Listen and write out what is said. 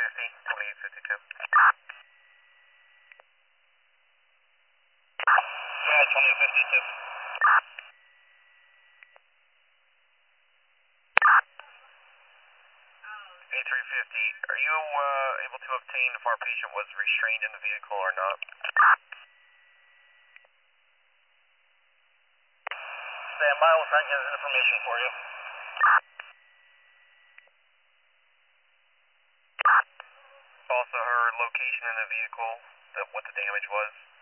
2852. Yeah, 2852. A350, are you able to obtain if our patient was restrained in the vehicle or not? Stand by, we'll try to get information for you. Also her location in the vehicle, what the damage was.